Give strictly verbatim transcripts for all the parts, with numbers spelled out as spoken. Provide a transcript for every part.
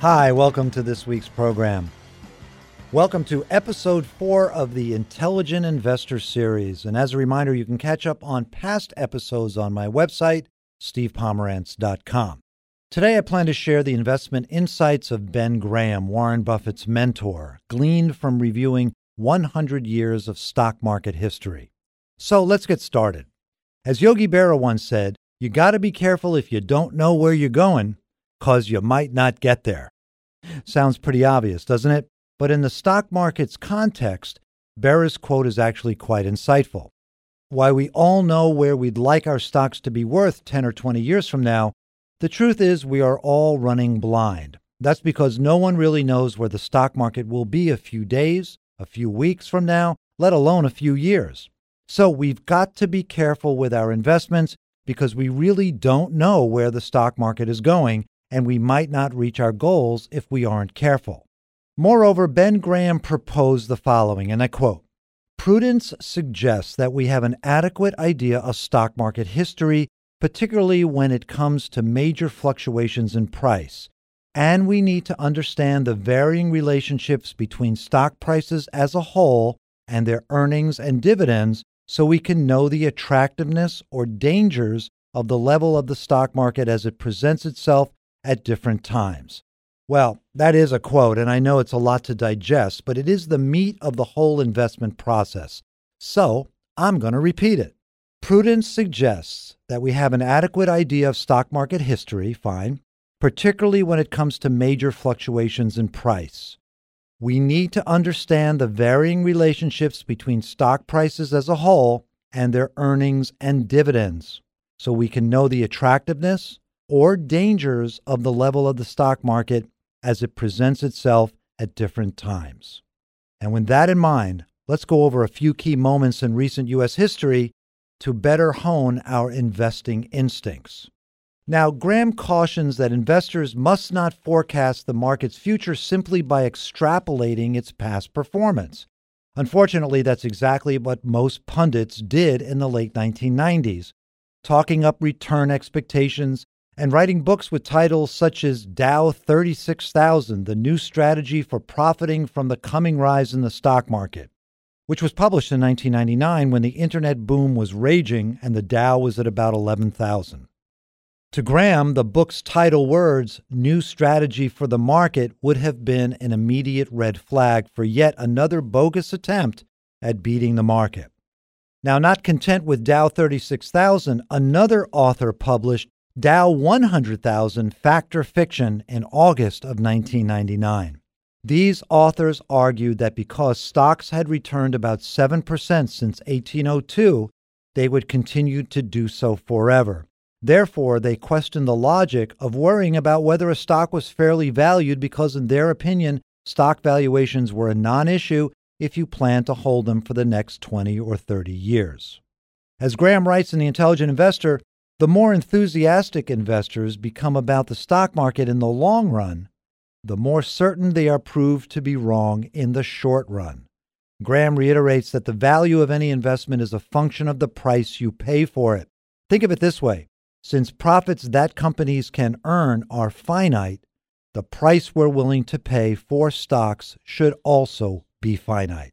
Hi, welcome to this week's program. Welcome to episode four of the Intelligent Investor series. And as a reminder, you can catch up on past episodes on my website, steve pomerantz dot com. Today, I plan to share the investment insights of Ben Graham, Warren Buffett's mentor, gleaned from reviewing one hundred years of stock market history. So let's get started. As Yogi Berra once said, you got to be careful if you don't know where you're going, because you might not get there. Sounds pretty obvious, doesn't it? But in the stock market's context, Berra's quote is actually quite insightful. While we all know where we'd like our stocks to be worth ten or twenty years from now, the truth is we are all running blind. That's because no one really knows where the stock market will be a few days, a few weeks from now, let alone a few years. So we've got to be careful with our investments because we really don't know where the stock market is going, and we might not reach our goals if we aren't careful. Moreover, Ben Graham proposed the following, and I quote, "Prudence suggests that we have an adequate idea of stock market history, particularly when it comes to major fluctuations in price, and we need to understand the varying relationships between stock prices as a whole and their earnings and dividends so we can know the attractiveness or dangers of the level of the stock market as it presents itself at different times." Well, that is a quote, and I know it's a lot to digest, but it is the meat of the whole investment process. So I'm going to repeat it. Prudence suggests that we have an adequate idea of stock market history, fine, particularly when it comes to major fluctuations in price. We need to understand the varying relationships between stock prices as a whole and their earnings and dividends, so we can know the attractiveness or dangers of the level of the stock market as it presents itself at different times. And with that in mind, let's go over a few key moments in recent U S history to better hone our investing instincts. Now, Graham cautions that investors must not forecast the market's future simply by extrapolating its past performance. Unfortunately, that's exactly what most pundits did in the late nineteen nineties, talking up return expectations and writing books with titles such as Dow thirty-six thousand, The New Strategy for Profiting from the Coming Rise in the Stock Market, which was published in nineteen ninety-nine when the internet boom was raging and the Dow was at about eleven thousand. To Graham, the book's title words, New Strategy for the Market, would have been an immediate red flag for yet another bogus attempt at beating the market. Now, not content with Dow thirty-six thousand, another author published Dow one hundred thousand Fact or Fiction in August of nineteen ninety-nine. These authors argued that because stocks had returned about seven percent since eighteen oh two, they would continue to do so forever. Therefore, they questioned the logic of worrying about whether a stock was fairly valued because, in their opinion, stock valuations were a non-issue if you planned to hold them for the next twenty or thirty years. As Graham writes in The Intelligent Investor, the more enthusiastic investors become about the stock market in the long run, the more certain they are proved to be wrong in the short run. Graham reiterates that the value of any investment is a function of the price you pay for it. Think of it this way. Since profits that companies can earn are finite, the price we're willing to pay for stocks should also be finite.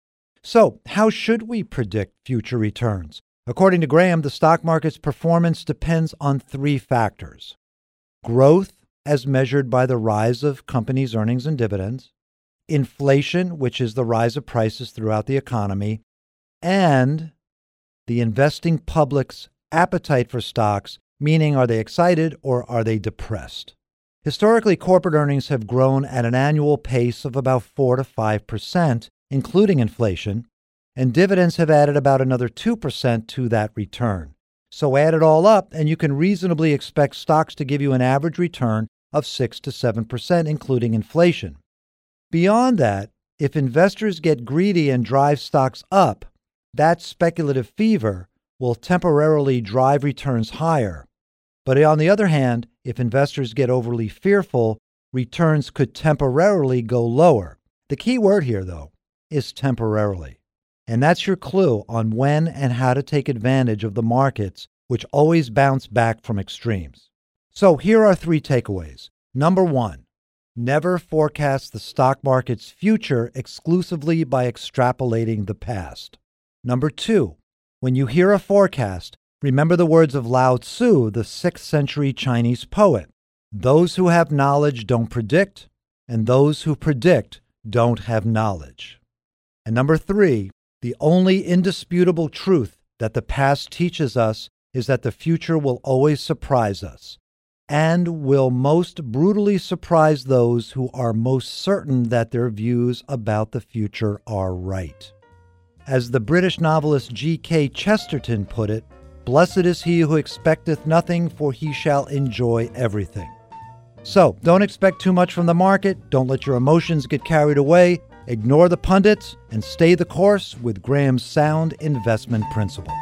So, how should we predict future returns? According to Graham, the stock market's performance depends on three factors: growth, as measured by the rise of companies' earnings and dividends; inflation, which is the rise of prices throughout the economy; and the investing public's appetite for stocks, meaning are they excited or are they depressed? Historically, corporate earnings have grown at an annual pace of about four to five percent, including inflation, and dividends have added about another two percent to that return. So add it all up, and you can reasonably expect stocks to give you an average return of six to seven percent, including inflation. Beyond that, if investors get greedy and drive stocks up, that speculative fever will temporarily drive returns higher. But on the other hand, if investors get overly fearful, returns could temporarily go lower. The key word here, though, is temporarily. And that's your clue on when and how to take advantage of the markets, which always bounce back from extremes. So here are three takeaways. Number one, Never forecast the stock market's future exclusively by extrapolating the past. Number two, when you hear a forecast, remember the words of Lao Tzu, the sixth century Chinese poet. Those who have knowledge don't predict, and those who predict don't have knowledge. And number three, the only indisputable truth that the past teaches us is that the future will always surprise us, and will most brutally surprise those who are most certain that their views about the future are right. As the British novelist G K Chesterton put it, "Blessed is he who expecteth nothing, for he shall enjoy everything." So, don't expect too much from the market, don't let your emotions get carried away, ignore the pundits, and stay the course with Graham's sound investment principles.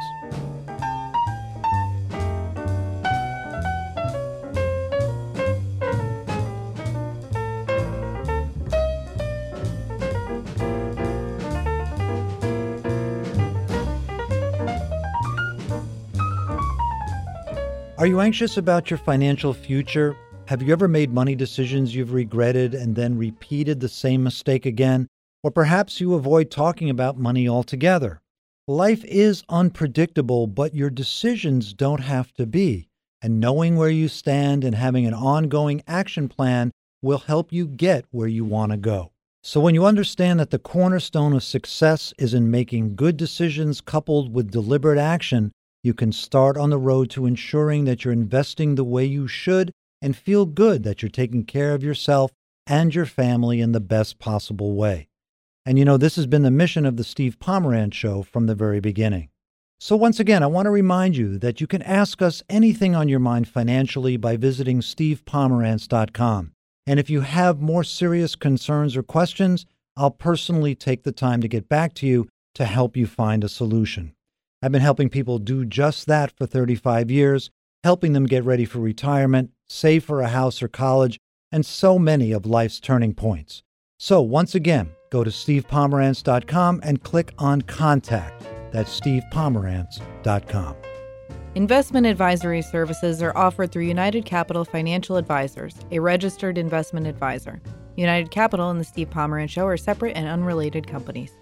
Are you anxious about your financial future? Have you ever made money decisions you've regretted and then repeated the same mistake again? Or perhaps you avoid talking about money altogether. Life is unpredictable, but your decisions don't have to be. And knowing where you stand and having an ongoing action plan will help you get where you want to go. So when you understand that the cornerstone of success is in making good decisions coupled with deliberate action, you can start on the road to ensuring that you're investing the way you should and feel good that you're taking care of yourself and your family in the best possible way. And you know, this has been the mission of the Steve Pomerantz Show from the very beginning. So once again, I want to remind you that you can ask us anything on your mind financially by visiting steve pomerantz dot com. And if you have more serious concerns or questions, I'll personally take the time to get back to you to help you find a solution. I've been helping people do just that for thirty-five years, helping them get ready for retirement, save for a house or college, and so many of life's turning points. So once again, go to steve pomerantz dot com and click on Contact. That's steve pomerantz dot com. Investment advisory services are offered through United Capital Financial Advisors, a registered investment advisor. United Capital and the Steve Pomerantz Show are separate and unrelated companies.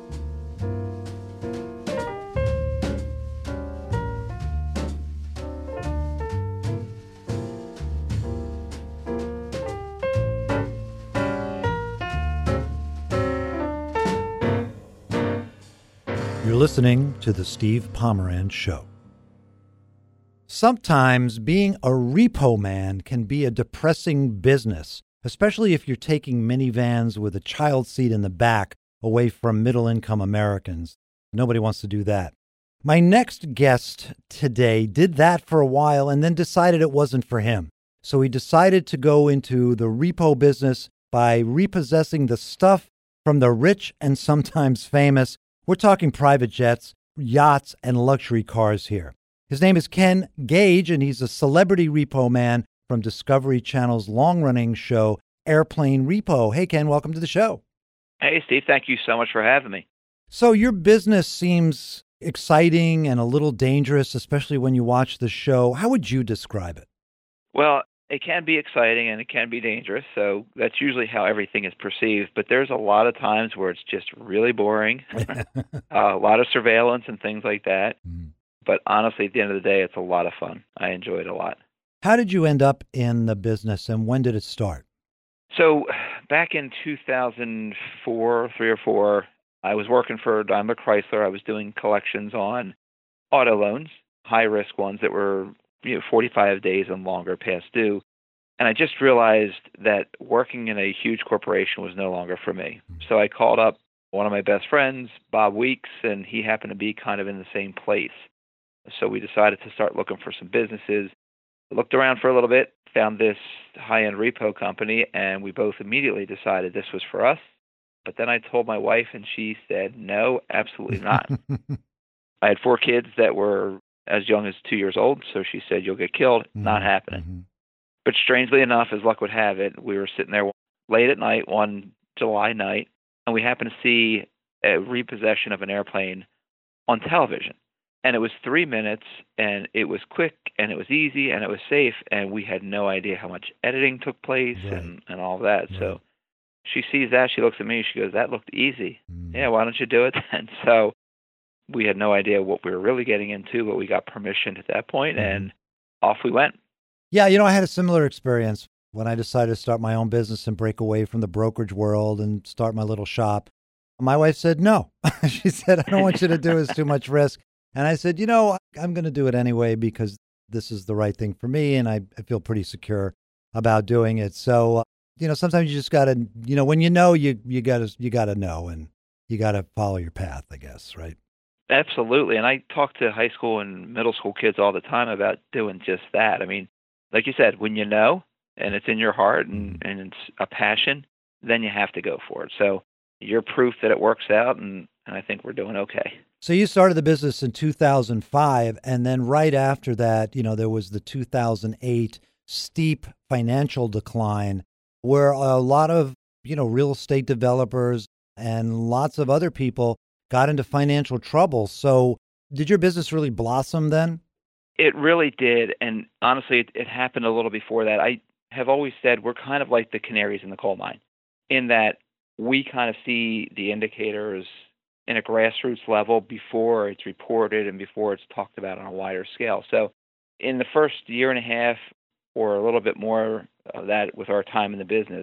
You're listening to The Steve Pomerantz Show. Sometimes being a repo man can be a depressing business, especially if you're taking minivans with a child seat in the back away from middle-income Americans. Nobody wants to do that. My next guest today did that for a while and then decided it wasn't for him. So he decided to go into the repo business by repossessing the stuff from the rich and sometimes famous. We're talking private jets, yachts, and luxury cars here. His name is Ken Gage, and he's a celebrity repo man from Discovery Channel's long-running show, Airplane Repo. Hey, Ken, welcome to the show. Hey, Steve. Thank you so much for having me. So your business seems exciting and a little dangerous, especially when you watch the show. How would you describe it? Well, it can be exciting and it can be dangerous, so that's usually how everything is perceived. But there's a lot of times where it's just really boring, uh, a lot of surveillance and things like that. Mm. But honestly, at the end of the day, it's a lot of fun. I enjoy it a lot. How did you end up in the business, and when did it start? So back in two thousand four, three or four, I was working for Daimler Chrysler. I was doing collections on auto loans, high-risk ones that were you know, forty-five days and longer past due. And I just realized that working in a huge corporation was no longer for me. So I called up one of my best friends, Bob Weeks, and he happened to be kind of in the same place. So we decided to start looking for some businesses. I looked around for a little bit, found this high-end repo company, and we both immediately decided this was for us. But then I told my wife, and she said, no, absolutely not. I had four kids that were as young as two years old, so she said, you'll get killed. Mm-hmm. Not happening. Mm-hmm. But strangely enough, as luck would have it, we were sitting there late at night, one July night, and we happened to see a repossession of an airplane on television. And it was three minutes, and it was quick, and it was easy, and it was safe, and we had no idea how much editing took place Right. and, and all of that. Right. So she sees that, she looks at me, she goes, "That looked easy. Mm. Yeah, why don't you do it then?" So we had no idea what we were really getting into, but we got permission at that point, Mhm. and off we went. Yeah, you know, I had a similar experience when I decided to start my own business and break away from the brokerage world and start my little shop. My wife said, no. She said, "I don't want you to do it. It's too much risk." And I said, you know, I'm going to do it anyway because this is the right thing for me. And I, I feel pretty secure about doing it. So, uh, you know, sometimes you just got to, you know, when you know, you, you got to, you got to know, and you got to follow your path, I guess. Right. Absolutely. And I talk to high school and middle school kids all the time about doing just that. I mean, like you said, when you know and it's in your heart and, Mhm. and it's a passion, then you have to go for it. So you're proof that it works out, and, and I think we're doing okay. So you started the business in two thousand five, and then right after that, you know, there was the two thousand eight steep financial decline where a lot of, you know, real estate developers and lots of other people got into financial trouble. So did your business really blossom then? It really did. And honestly, it, it happened a little before that. I have always said we're kind of like the canaries in the coal mine in that we kind of see the indicators in a grassroots level before it's reported and before it's talked about on a wider scale. So in the first year and a half or a little bit more of that with our time in the business,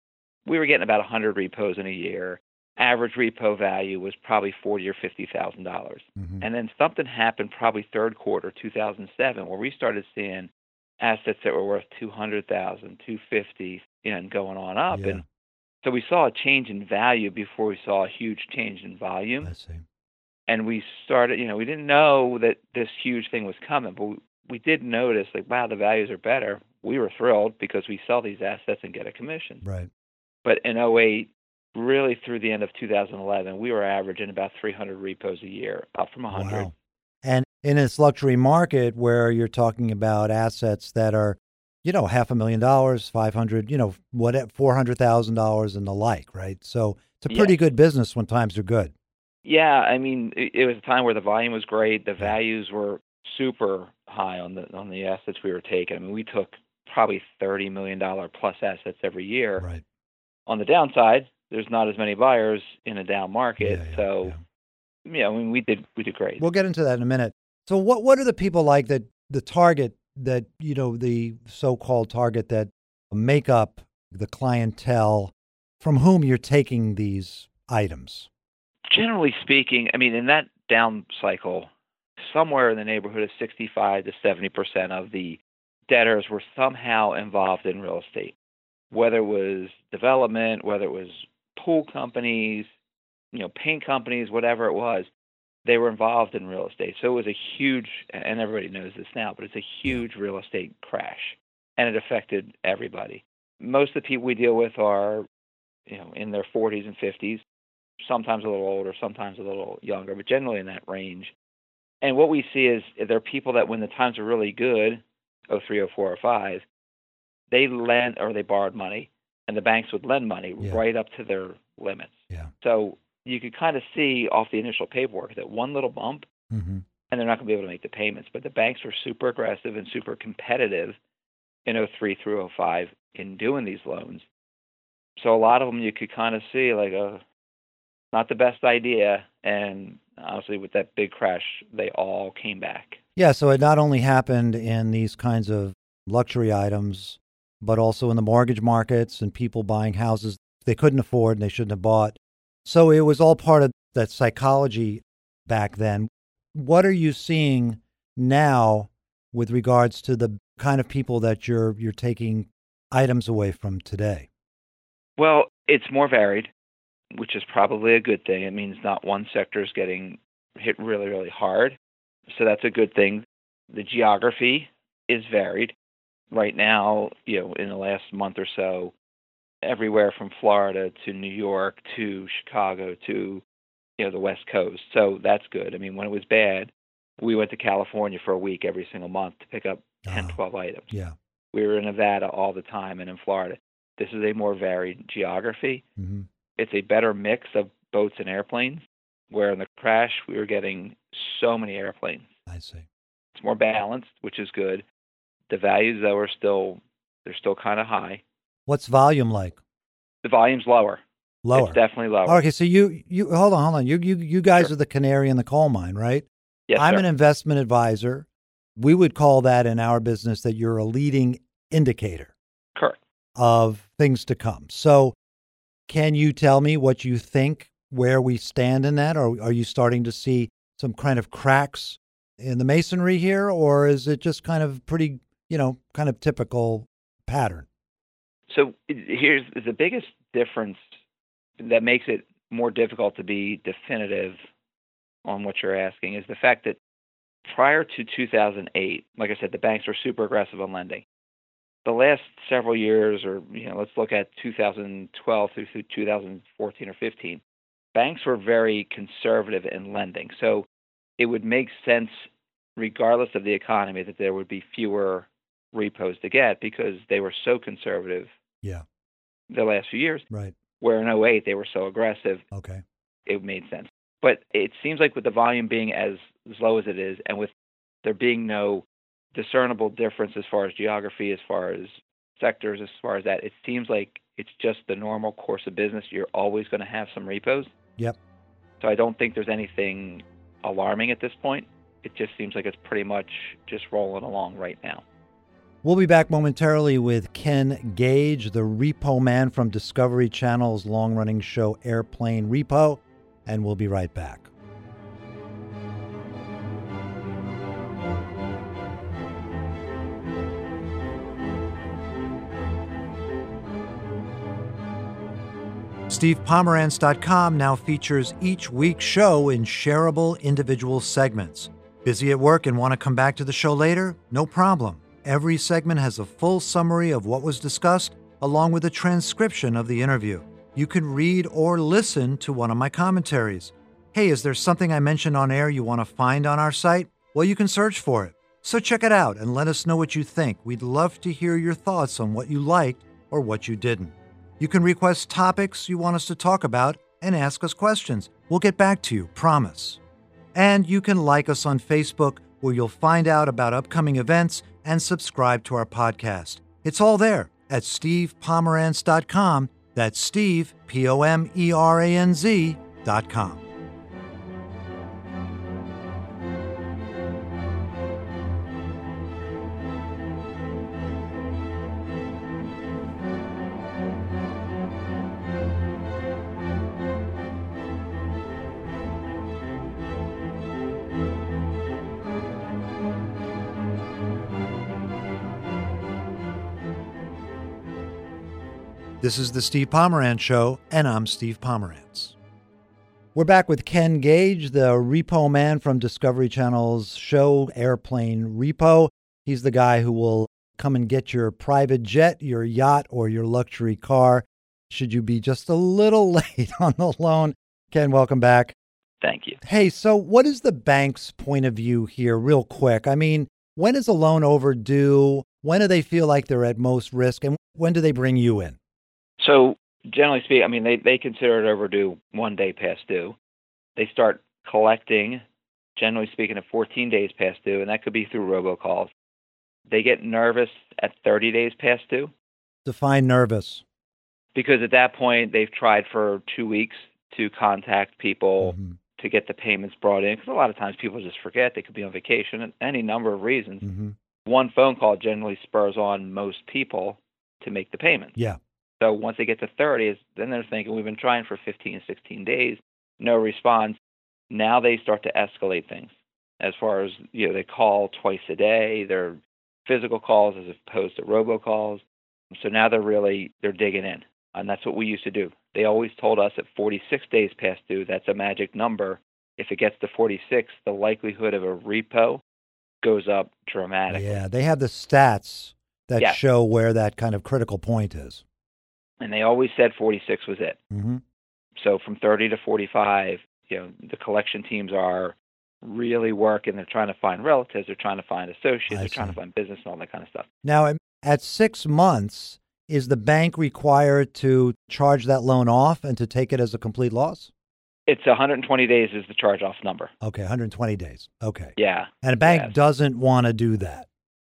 we were getting about one hundred repos in a year. Average repo value was probably forty or fifty thousand dollars. Mhm. And then something happened probably third quarter two thousand seven where we started seeing assets that were worth two hundred thousand, two fifty, you know, and going on up. Yeah, And so we saw a change in value before we saw a huge change in volume. I see. And we started, you know, we didn't know that this huge thing was coming, but we, we did notice, like, wow, the values are better. We were thrilled because we sell these assets and get a commission. Right. But in oh eight, really through the end of two thousand eleven, we were averaging about three hundred repos a year, up from one hundred. Wow. And in this luxury market where you're talking about assets that are, you know, half a million dollars, five hundred, you know, what, four hundred thousand dollars and the like, right? So it's a pretty Yes. good business when times are good. Yeah, I mean, it, it was a time where the volume was great. The values were super high on the on the assets we were taking. I mean, we took probably thirty million dollars plus assets every year. Right. On the downside, there's not as many buyers in a down market. Yeah, yeah, so, yeah. yeah, I mean, we did we did great. We'll get into that in a minute. So what what are the people like that the target that, you know, the so-called target that make up the clientele from whom you're taking these items? Generally speaking, I mean, in that down cycle, somewhere in the neighborhood of sixty-five to seventy percent of the debtors were somehow involved in real estate, whether it was development, whether it was pool companies, you know, paint companies, whatever it was, they were involved in real estate. So it was a huge, and everybody knows this now, but it's a huge real estate crash, and it affected everybody. Most of the people we deal with are, you know, in their forties and fifties, sometimes a little older, sometimes a little younger, but generally in that range. And what we see is there are people that when the times are really good, oh three, oh four, oh five, they lend or they borrowed money, and the banks would lend money Yeah. right up to their limits. Yeah. So you could kind of see off the initial paperwork that one little bump, Mm-hmm. and they're not going to be able to make the payments. But the banks were super aggressive and super competitive in oh three through oh five in doing these loans. So a lot of them you could kind of see like a not the best idea. And honestly, with that big crash, they all came back. Yeah, so it not only happened in these kinds of luxury items, but also in the mortgage markets and people buying houses they couldn't afford and they shouldn't have bought. So it was all part of that psychology back then. What are you seeing now with regards to the kind of people that you're you're taking items away from today? Well, it's more varied, which is probably a good thing. It means not one sector is getting hit really, really hard. So that's a good thing. The geography is varied. Right now, you know, in the last month or so, everywhere from Florida to New York to Chicago to, you know, the West Coast. So that's good. I mean, when it was bad, we went to California for a week every single month to pick up ten, Oh, twelve items. yeah. We were in Nevada all the time and in Florida. This is a more varied geography. Mm-hmm. It's a better mix of boats and airplanes, where in the crash, we were getting so many airplanes. see. It's more balanced, which is good. The values, though, are still, they're still kind of high. What's volume like? The volume's lower. Lower. It's definitely lower. Okay, so you, you hold on, hold on. You, you, you guys Sure. are the canary in the coal mine, right? Yes, I'm sir. an investment advisor. We would call that in our business that you're a leading indicator Correct. of things to come. So can you tell me what you think, where we stand in that? Or are you starting to see some kind of cracks in the masonry here? Or is it just kind of pretty, you know, kind of typical pattern? So here's the biggest difference that makes it more difficult to be definitive on what you're asking is the fact that prior to two thousand eight, like I said, the banks were super aggressive on lending. The last several years, or you know, let's look at two thousand twelve through two thousand fourteen or fifteen, banks were very conservative in lending. So it would make sense, regardless of the economy, that there would be fewer repos to get because they were so conservative Yeah. the last few years. Right. Where in oh eight they were so aggressive, Okay. it made sense. But it seems like with the volume being as, as low as it is, and with there being no discernible difference as far as geography, as far as sectors, as far as that, it seems like it's just the normal course of business. You're always going to have some repos. Yep. So I don't think there's anything alarming at this point. It just seems like it's pretty much just rolling along right now. We'll be back momentarily with Ken Gage, the repo man from Discovery Channel's long-running show Airplane Repo, and we'll be right back. Steve Pomerantz dot com now features each week's show in shareable individual segments. Busy at work and want to come back to the show later? No problem. Every segment has a full summary of what was discussed, along with a transcription of the interview. You can read or listen to one of my commentaries. Hey, is there something I mentioned on air you want to find on our site? Well, you can search for it. So check it out and let us know what you think. We'd love to hear your thoughts on what you liked or what you didn't. You can request topics you want us to talk about and ask us questions. We'll get back to you, promise. And you can like us on Facebook, where you'll find out about upcoming events and subscribe to our podcast. It's all there at Steve Pomerantz dot com. That's Steve, P O M E R A N Z dot com. This is the Steve Pomerantz Show, and I'm Steve Pomerantz. We're back with Ken Gage, the repo man from Discovery Channel's show Airplane Repo. He's the guy who will come and get your private jet, your yacht, or your luxury car should you be just a little late on the loan. Ken, welcome back. Thank you. Hey, so what is the bank's point of view here, real quick? I mean, when is a loan overdue? When do they feel like they're at most risk? And when do they bring you in? So generally speaking, I mean, they, they consider it overdue one day past due. They start collecting, generally speaking, at fourteen days past due, and that could be through robocalls. They get nervous at thirty days past due. Define nervous. Because at that point, they've tried for two weeks to contact people Mm-hmm. to get the payments brought in. Because a lot of times people just forget. They could be on vacation, any number of reasons. Mm-hmm. One phone call generally spurs on most people to make the payment. Yeah. So once they get to thirty, then they're thinking, we've been trying for fifteen, sixteen days, no response. Now they start to escalate things as far as, you know, they call twice a day. They're physical calls as opposed to robocalls. So now they're really, they're digging in. And that's what we used to do. They always told us at forty-six days past due, that's a magic number. If it gets to forty-six, the likelihood of a repo goes up dramatically. Yeah, they have the stats that Yeah. show where that kind of critical point is. And they always said forty-six was it. Mm-hmm. So from thirty to forty-five, you know, the collection teams are really working. They're trying to find relatives. They're trying to find associates. I they're trying see. to find business and all that kind of stuff. Now, at- at six months, is the bank required to charge that loan off and to take it as a complete loss? It's one hundred twenty days is the charge-off number. Okay, one hundred twenty days. Okay. Yeah. And a bank yes. doesn't want to do that.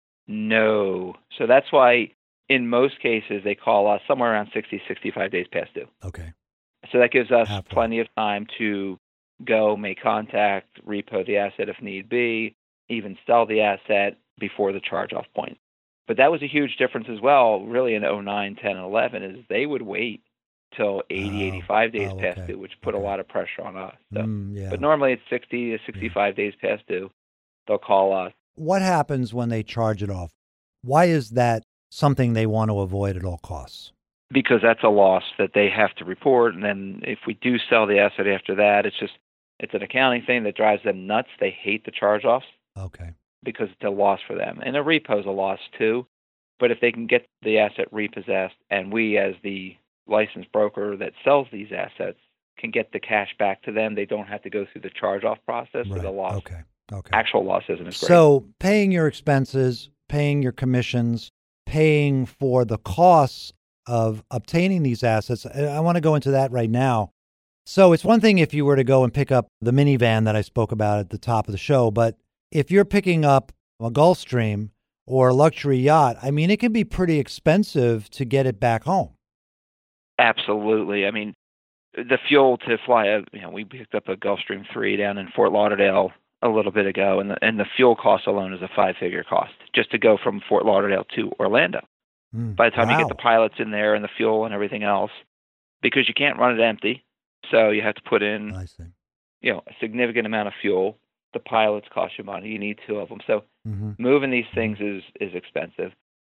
No. So that's why in most cases they call us somewhere around sixty, sixty-five days past due. Okay. So that gives us Halfway. plenty of time to go make contact, repo the asset if need be, even sell the asset before the charge-off point. But that was a huge difference as well, really, in oh nine, ten, and eleven, is they would wait till eighty, Oh, eighty-five days oh, past okay, due, which put okay. a lot of pressure on us. So. Mm, yeah. But normally it's sixty to sixty-five days past due. They'll call us. What happens when they charge it off? Why is that something they want to avoid at all costs? Because that's a loss that they have to report. And then if we do sell the asset after that, it's just, it's an accounting thing that drives them nuts. They hate the charge-offs Okay. because it's a loss for them. And a repo is a loss too. But if they can get the asset repossessed and we as the licensed broker that sells these assets can get the cash back to them, they don't have to go through the charge-off process Right. or the loss. Okay. Okay. Actual loss isn't as great. So paying your expenses, paying your commissions, paying for the costs of obtaining these assets. I want to go into that right now. So it's one thing if you were to go and pick up the minivan that I spoke about at the top of the show, but if you're picking up a Gulfstream or a luxury yacht, I mean, it can be pretty expensive to get it back home. Absolutely. I mean, the fuel to fly a, you know, we picked up a Gulfstream three down in Fort Lauderdale a little bit ago, and the, and the fuel cost alone is a five-figure cost just to go from Fort Lauderdale to Orlando. Mm, By the time wow. you get the pilots in there and the fuel and everything else, because you can't run it empty, so you have to put in, I see. you know, a significant amount of fuel. The pilots cost you money. You need two of them. So Mm-hmm. moving these things is is expensive.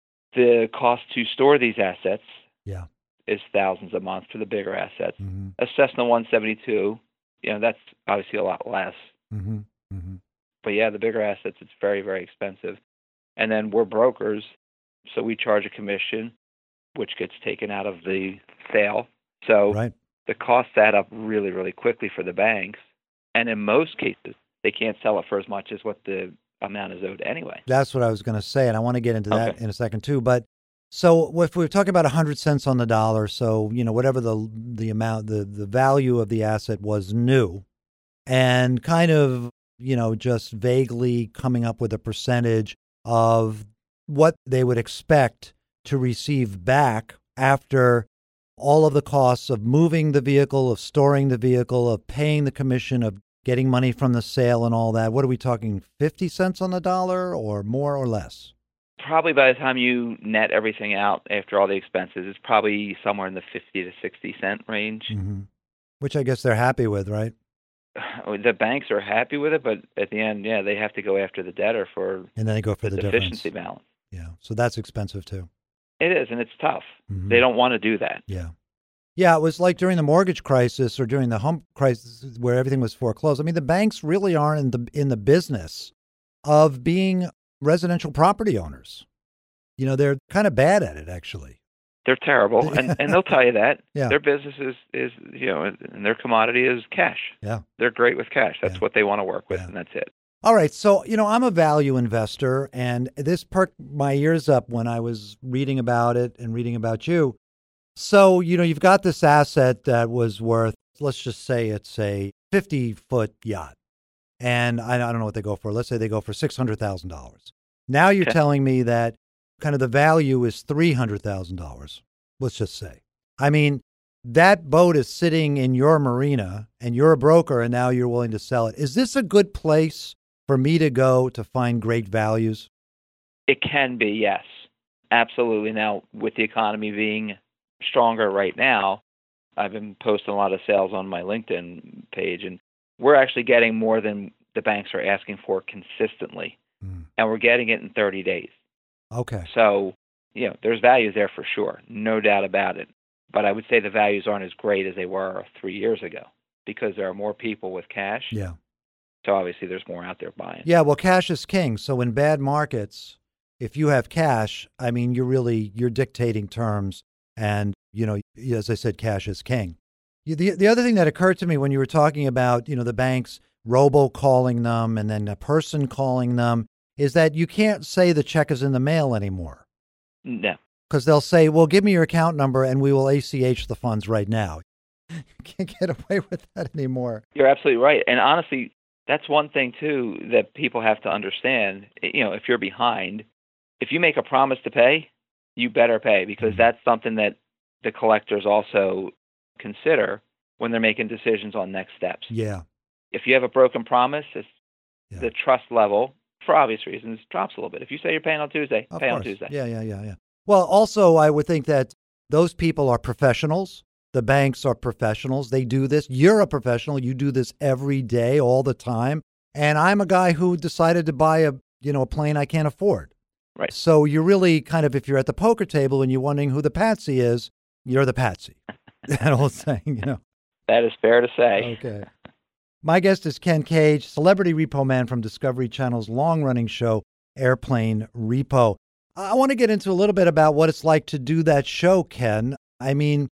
The cost to store these assets Yeah. is thousands a month for the bigger assets. Mm-hmm. A Cessna one seventy-two, you know, that's obviously a lot less. Mm-hmm. Mm-hmm. But yeah, the bigger assets, it's very, very expensive. And then we're brokers, so we charge a commission, which gets taken out of the sale. So Right. the costs add up really, really quickly for the banks. And in most cases, they can't sell it for as much as what the amount is owed anyway. That's what I was going to say, and I want to get into that Okay. in a second too. But so if we're talking about one hundred cents on the dollar, so you know whatever the the amount, the the value of the asset was new, and kind of you know just vaguely coming up with a percentage of what they would expect to receive back after all of the costs of moving the vehicle, of storing the vehicle, of paying the commission, of getting money from the sale and all that. What are we talking, fifty cents on the dollar or more or less? Probably by the time you net everything out after all the expenses, it's probably somewhere in the fifty to sixty cent range. Mm-hmm. Which I guess they're happy with, right? The banks are happy with it, but at the end, yeah, they have to go after the debtor for And then they go for the the, deficiency difference. balance. Yeah. So that's expensive too. It is, and it's tough. Mhm. They don't want to do that. Yeah. Yeah, it was like during the mortgage crisis or during the home crisis where everything was foreclosed. I mean, the banks really aren't in the in the business of being residential property owners. You know, they're kind of bad at it, actually. They're terrible, and, and they'll tell you that. Yeah. Their business is, is, you know, and their commodity is cash. Yeah. They're great with cash. That's Yeah. what they want to work with, Yeah. and that's it. All right. So, you know, I'm a value investor, and this perked my ears up when I was reading about it and reading about you. So, you know, you've got this asset that was worth, let's just say it's a fifty foot yacht. And I, I don't know what they go for. Let's say they go for six hundred thousand dollars. Now you're Okay. telling me that kind of the value is three hundred thousand dollars. Let's just say. I mean, that boat is sitting in your marina and you're a broker and now you're willing to sell it. Is this a good place for me to go to find great values? It can be, yes. Absolutely. Now, with the economy being stronger right now, I've been posting a lot of sales on my LinkedIn page, and we're actually getting more than the banks are asking for consistently, Mm. and we're getting it in thirty days. Okay. So, you know, there's values there for sure, no doubt about it. But I would say the values aren't as great as they were three years ago because there are more people with cash. Yeah. So obviously there's more out there buying. Yeah. Well, cash is king. So in bad markets, if you have cash, I mean, you're really, you're dictating terms. And, you know, as I said, cash is king. You- The, the other thing that occurred to me when you were talking about, you know, the banks robo-calling them and then a person calling them is that you can't say the check is in the mail anymore. No. Because they'll say, well, give me your account number and we will A C H the funds right now. Can't get away with that anymore. You're absolutely right. And honestly, that's one thing too that people have to understand. You know, if you're behind, if you make a promise to pay, you better pay, because Mm-hmm. that's something that the collectors also consider when they're making decisions on next steps. Yeah. If you have a broken promise, it's, Yeah. the trust level, for obvious reasons, drops a little bit. If you say you're paying on Tuesday, Of pay on course. Tuesday. Yeah, yeah, yeah, yeah. Well, also, I would think that those people are professionals. The banks are professionals. They do this. You're a professional. You do this every day, all the time. And I'm a guy who decided to buy a, you know, a plane I can't afford. Right. So you're really kind of, if you're at the poker table and you're wondering who the patsy is, you're the patsy. That old saying, you know. That is fair to say. Okay. My guest is Ken Cage, celebrity repo man from Discovery Channel's long-running show, Airplane Repo. I want to get into a little bit about what it's like to do that show, Ken. I mean,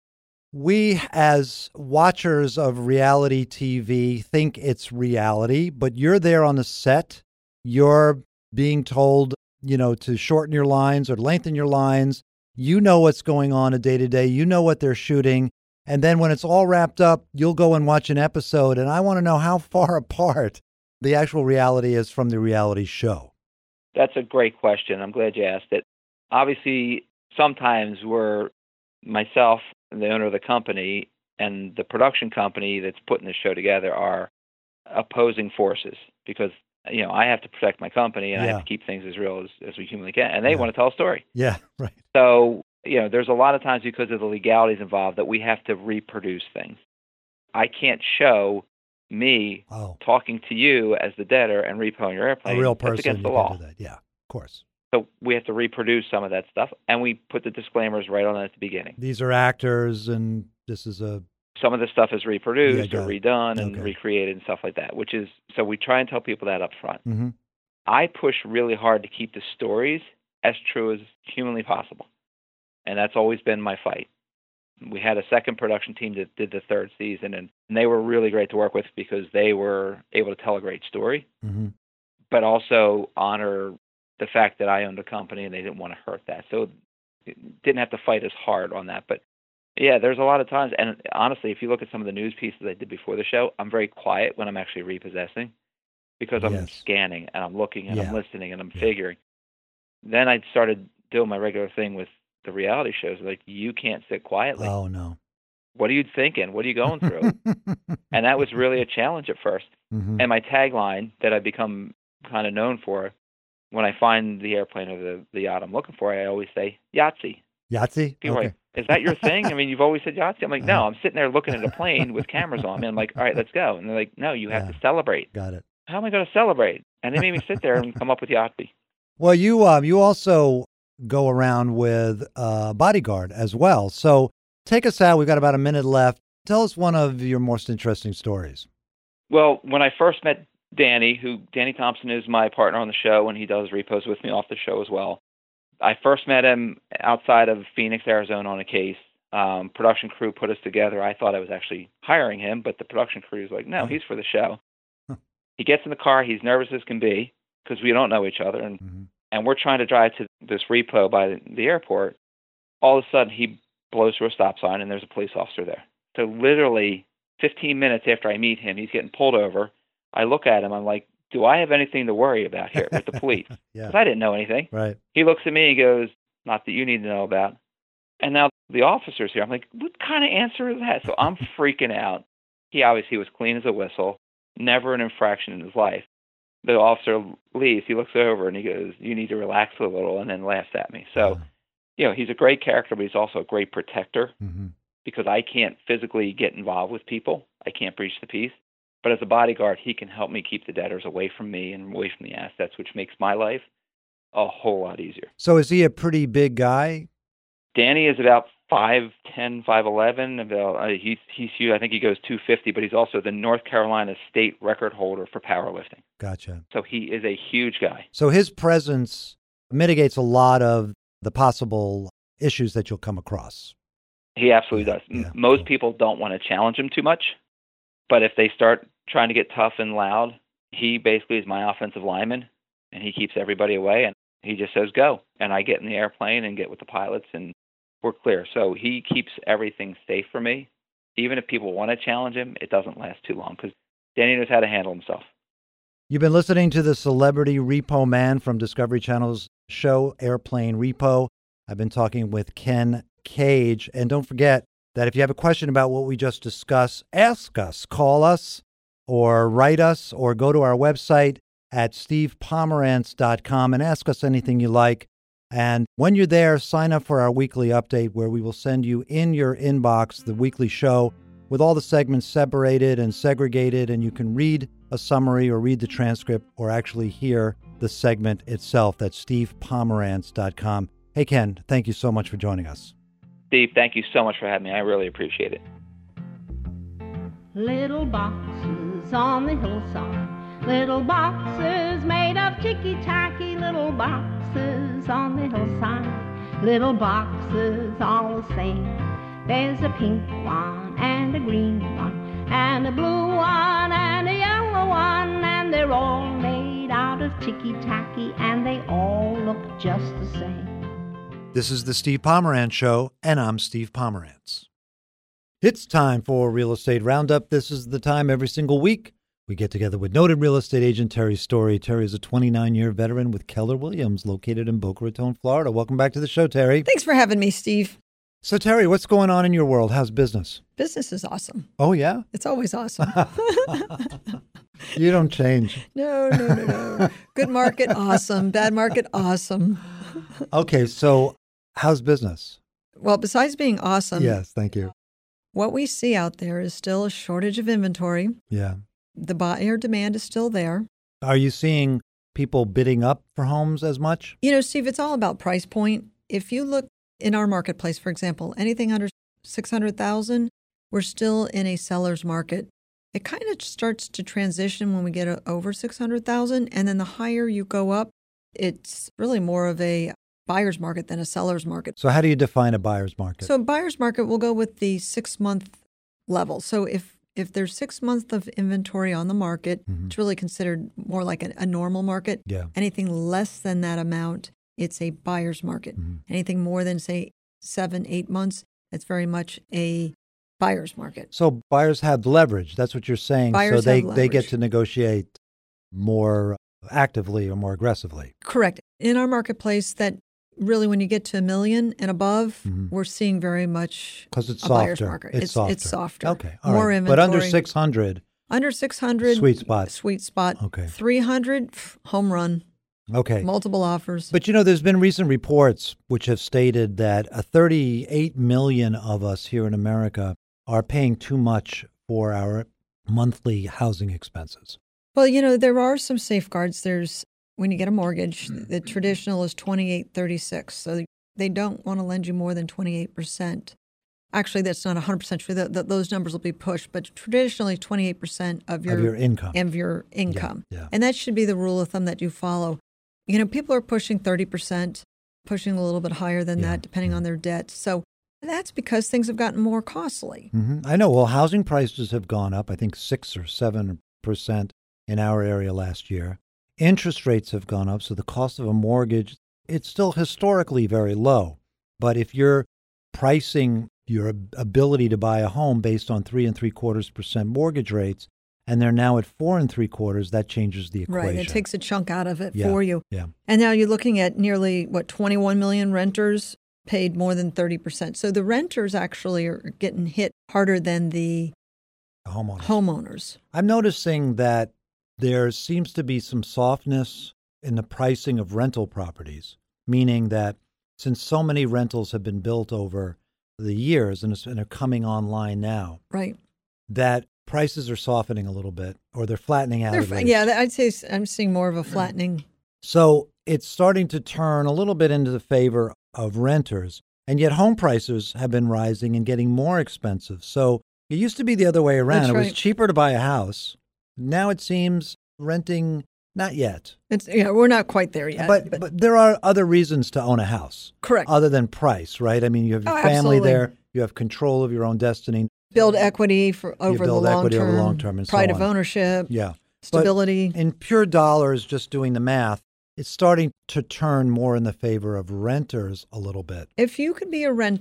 we as watchers of reality T V think it's reality, but you're there on the set. You're being told, you know, to shorten your lines or lengthen your lines. You know what's going on a day to day. You know what they're shooting. And then when it's all wrapped up, you'll go and watch an episode. And I want to know how far apart the actual reality is from the reality show. That's a great question. I'm glad you asked it. Obviously, sometimes we're, myself, the owner of the company, and the production company that's putting the show together are opposing forces, because, you know, I have to protect my company and I Yeah. have to keep things as real as, as we humanly can. And they Yeah. want to tell a story. Yeah, right. So, you know, there's a lot of times, because of the legalities involved, that we have to reproduce things. I can't show me Oh, talking to you as the debtor and repoing your a airplane. real That's person, against you the can law. do that. Yeah, of course. So we have to reproduce some of that stuff, and we put the disclaimers right on at the beginning. These are actors, and this is a Some of the stuff is reproduced Yeah, or got it. redone and Okay. recreated and stuff like that, which is, so we try and tell people that up front. mm-hmm. I push really hard to keep the stories as true as humanly possible, and that's always been my fight. We had a second production team that did the third season, and, and they were really great to work with, because they were able to tell a great story, Mm-hmm. but also honor the fact that I owned a company and they didn't want to hurt that. So it didn't have to fight as hard on that. But yeah, there's a lot of times. And honestly, if you look at some of the news pieces I did before the show, I'm very quiet when I'm actually repossessing, because I'm Yes. scanning and I'm looking and Yeah. I'm listening and I'm Yeah. figuring. Then I started doing my regular thing with the reality shows. Like, you can't sit quietly. Oh, no. What are you thinking? What are you going through? And that was really a challenge at first. mm-hmm. And my tagline that I've become kind of known for, when I find the airplane or the, the yacht I'm looking for, I always say, Yahtzee. Yahtzee? People are Okay. like, is that your thing? I mean, you've always said Yahtzee. I'm like, no, I'm sitting there looking at a plane with cameras on me. I'm like, all right, let's go. And they're like, no, you have Yeah. to celebrate. Got it. How am I going to celebrate? And they made me sit there and come up with Yahtzee. Well, you um, you also go around with a bodyguard as well. So take us out. We've got about a minute left. Tell us one of your most interesting stories. Well, when I first met Danny, who Danny Thompson is my partner on the show, and he does repos with me off the show as well. I first met him outside of Phoenix, Arizona on a case. Um, production crew put us together. I thought I was actually hiring him, but the production crew was like, no, he's for the show. Huh. He gets in the car. He's nervous as can be, because we don't know each other. And, Mm-hmm. and we're trying to drive to this repo by the, the airport. All of a sudden, he blows through a stop sign, and there's a police officer there. So literally fifteen minutes after I meet him, he's getting pulled over. I look at him. I'm like, do I have anything to worry about here with the police? Yeah. Because I didn't know anything. Right. He looks at me and goes, not that you need to know about. And now the officer's here. I'm like, what kind of answer is that? So I'm freaking out. He obviously was clean as a whistle, never an infraction in his life. The officer leaves. He looks over and he goes, you need to relax a little, and then laughs at me. So, Yeah. you know, he's a great character, but he's also a great protector, Mm-hmm. because I can't physically get involved with people. I can't breach the peace. But as a bodyguard, he can help me keep the debtors away from me and away from the assets, which makes my life a whole lot easier. So is he a pretty big guy? Danny is about five ten, five eleven. About uh, he's he's huge. I think he goes two fifty, but he's also the North Carolina state record holder for powerlifting. Gotcha. So he is a huge guy. So his presence mitigates a lot of the possible issues that you'll come across. He absolutely Yeah, does. M- yeah, Most cool. people don't want to challenge him too much, but if they start trying to get tough and loud, he basically is my offensive lineman, and he keeps everybody away, and he just says go, and I get in the airplane and get with the pilots, and we're clear. So he keeps everything safe for me, even if people want to challenge him, it doesn't last too long because Danny knows how to handle himself. You've been listening to the Celebrity Repo Man from Discovery Channel's show, Airplane Repo. I've been talking with Ken Cage. And don't forget that if you have a question about what we just discussed, ask us, call us, or write us, or go to our website at steve pomerantz dot com and ask us anything you like. And when you're there, sign up for our weekly update where we will send you in your inbox the weekly show with all the segments separated and segregated, and you can read a summary or read the transcript or actually hear the segment itself. That's steve pomerantz dot com. Hey, Ken, thank you so much for joining us. Steve, thank you so much for having me. I really appreciate it. Little boxes on the hillside, little boxes made of ticky-tacky, little boxes on the hillside, little boxes all the same. There's a pink one and a green one and a blue one and a yellow one, and they're all made out of ticky-tacky and they all look just the same. This is the Steve Pomerantz Show, and I'm Steve Pomerantz. It's time for Real Estate Roundup. This is the time every single week we get together with noted real estate agent Terry Story. Terry is a twenty-nine-year veteran with Keller Williams, located in Boca Raton, Florida. Welcome back to the show, Terry. Thanks for having me, Steve. So, Terry, what's going on in your world? How's business? Business is awesome. Oh, yeah? It's always awesome. You don't change. No, no, no, no. Good market, awesome. Bad market, awesome. Okay, so how's business? Well, besides being awesome, Yes, thank you. what we see out there is still a shortage of inventory. Yeah. The buyer demand is still there. Are you seeing people bidding up for homes as much? You know, Steve, it's all about price point. If you look in our marketplace, for example, anything under six hundred thousand dollars, we're still in a seller's market. It kind of starts to transition when we get a, over six hundred thousand dollars, and then the higher you go up, it's really more of a buyer's market than a seller's market. So how do you define a buyer's market? So buyer's market will go with the six-month level. So if if there's six months of inventory on the market, Mhm. it's really considered more like a, a normal market. Yeah. Anything less than that amount, it's a buyer's market. Mhm. Anything more than, say, seven, eight months, it's very much a buyer's market. So buyers have leverage. That's what you're saying. Buyers so they, have they get leverage. to negotiate more actively or more aggressively. Correct. In our marketplace, that really when you get to a million and above, Mhm. we're seeing very much Because it's a buyer's softer. market. It's, It's- softer. it's softer. Okay. All More right. inventory. But under six hundred, under six hundred. Sweet spot. Sweet spot. Okay. three hundred, pff, home run. okay. Multiple offers. But, you know, there's been recent reports which have stated that a thirty-eight million of us here in America are paying too much for our monthly housing expenses. Well, you know, there are some safeguards. There's when you get a mortgage, the traditional is twenty-eight thirty-six. So they don't want to lend you more than twenty-eight percent. Actually, that's not one hundred percent true. That those numbers will be pushed, but traditionally twenty-eight percent of your, Of your income. of your income. Yeah, yeah. And that should be the rule of thumb that you follow. You know, people are pushing thirty percent, pushing a little bit higher than Yeah, that, depending yeah. on their debt. So that's because things have gotten more costly. hmm I know. Well, housing prices have gone up, I think six or seven percent in our area last year. Interest rates have gone up, so the cost of a mortgage, it's still historically very low. But if you're pricing your ab- ability to buy a home based on three and three quarters percent mortgage rates, and they're now at four and three quarters, that changes the equation. Right. It takes a chunk out of it Yeah, for you. yeah. And now you're looking at nearly, what, twenty-one million renters paid more than thirty percent. So the renters actually are getting hit harder than the Homeowners. homeowners. I'm noticing that there seems to be some softness in the pricing of rental properties, meaning that since so many rentals have been built over the years and, it's, and are coming online now, Right. that prices are softening a little bit or they're flattening out. They're at fa- least. yeah, I'd say s- I'm seeing more of a flattening. So it's starting to turn a little bit into the favor of renters, and yet home prices have been rising and getting more expensive. So it used to be the other way around. That's It was right. cheaper to buy a house. Now it seems renting, not yet. It's yeah, we're not quite there yet. But, but there are other reasons to own a house correct. other than price, right? I mean, you have your Oh, family absolutely. there. You have control of your own destiny. Build equity for over the build long equity term. over long term and so pride of on. ownership. Yeah. Stability. In pure dollars, just doing the math, it's starting to turn more in the favor of renters a little bit. If you could be a renter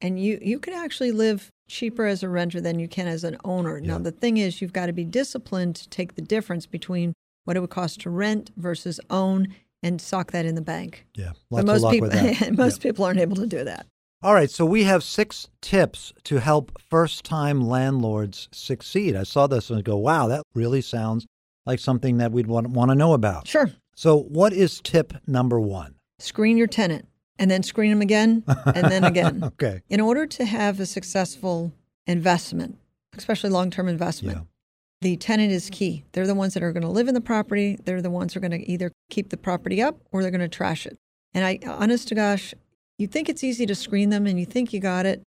And you, you can actually live cheaper as a renter than you can as an owner. Yeah. Now, the thing is, you've got to be disciplined to take the difference between what it would cost to rent versus own and sock that in the bank. Yeah, But lots most of luck people, with that. most Yeah. people aren't able to do that. All right, so we have six tips to help first-time landlords succeed. I saw this and go, wow, that really sounds like something that we'd want, want to know about. Sure. So what is tip number one? Screen your tenant and then screen them again and then again. Okay. In order to have a successful investment, especially long-term investment, Yeah. the tenant is key. They're the ones that are going to live in the property. They're the ones who are going to either keep the property up or they're going to trash it. And I, honest to gosh, you think it's easy to screen them and you think you got it,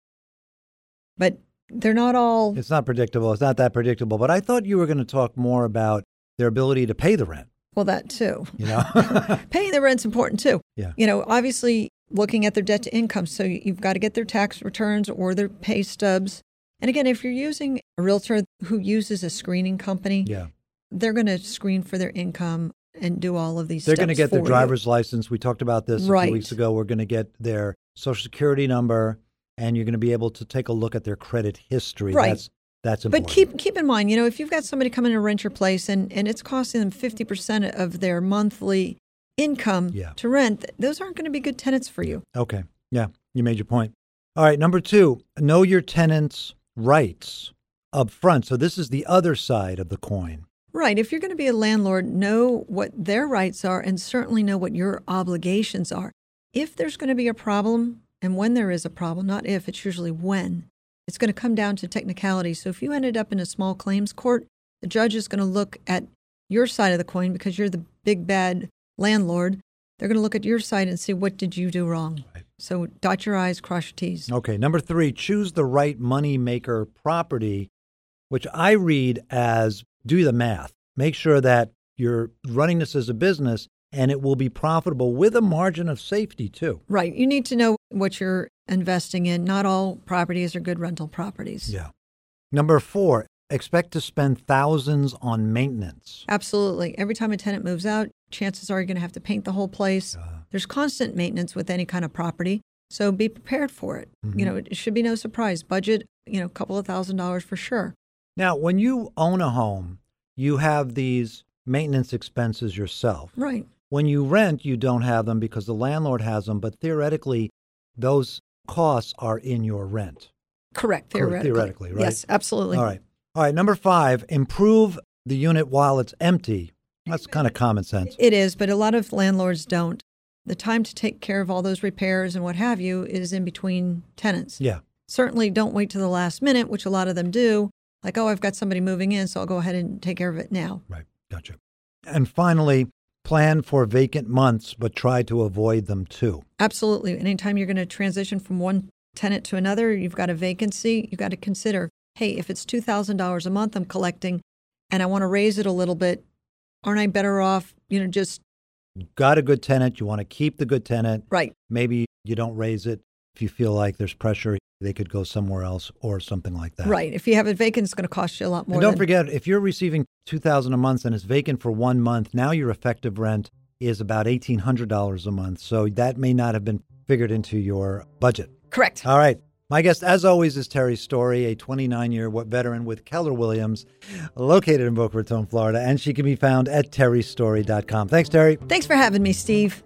but they're not all. It's not predictable. It's not that predictable. But I thought you were going to talk more about their ability to pay the rent. Well, that too. You know? Paying the rent's important too. Yeah. You know, obviously looking at their debt to income. So you've got to get their tax returns or their pay stubs. And again, if you're using a realtor who uses a screening company, Yeah. they're going to screen for their income and do all of these They're steps going to get their for driver's license. We talked about this a Right. few weeks ago. We're going to get their social security number, and you're going to be able to take a look at their credit history. Right. That's that's you. important. But keep keep in mind, you know, if you've got somebody coming to rent your place and, and it's costing them fifty percent of their monthly income Yeah. to rent, those aren't going to be good tenants for you. Okay. Yeah, you made your point. All right, number two, know your tenants' rights up front. So this is the other side of the coin. Right. If you're going to be a landlord, know what their rights are and certainly know what your obligations are. If there's going to be a problem, and when there is a problem, not if, it's usually when, it's going to come down to technicality. So if you ended up in a small claims court, the judge is going to look at your side of the coin because you're the big bad landlord. They're going to look at your side and see, what did you do wrong? Right. So dot your I's, cross your T's. Okay, number three, choose the right money maker property, which I read as do the math. Make sure that you're running this as a business and it will be profitable with a margin of safety too. Right. You need to know what you're investing in. Not all properties are good rental properties. Yeah. Number four, expect to spend thousands on maintenance. Absolutely. Every time a tenant moves out, chances are you're going to have to paint the whole place. Uh, There's constant maintenance with any kind of property, so be prepared for it. Mhm. You know, it should be no surprise. Budget, you know, a couple of thousand dollars for sure. Now, when you own a home, you have these maintenance expenses yourself. Right. When you rent, you don't have them because the landlord has them, but theoretically, those costs are in your rent. Correct. Correct, Theoretically. theoretically, right? Yes, absolutely. All right. All right. Number five, improve the unit while it's empty. That's kind of common sense. It is, but a lot of landlords don't. The time to take care of all those repairs and what have you is in between tenants. Yeah. Certainly don't wait to the last minute, which a lot of them do. Like, oh, I've got somebody moving in, so I'll go ahead and take care of it now. Right. Gotcha. And finally, plan for vacant months, but try to avoid them too. Absolutely. Anytime you're going to transition from one tenant to another, you've got a vacancy, you've got to consider, hey, if it's two thousand dollars a month I'm collecting and I want to raise it a little bit, aren't I better off, you know, just... Got a good tenant. You want to keep the good tenant. Right. Maybe you don't raise it. If you feel like there's pressure, they could go somewhere else or something like that. Right. If you have it vacant, it's going to cost you a lot more. And don't than... forget, if you're receiving two thousand dollars a month and it's vacant for one month, now your effective rent is about eighteen hundred dollars a month. So that may not have been figured into your budget. Correct. All right. My guest, as always, is Terry Story, a twenty-nine-year veteran with Keller Williams, located in Boca Raton, Florida, and she can be found at terry story dot com. Thanks, Terry. Thanks for having me, Steve.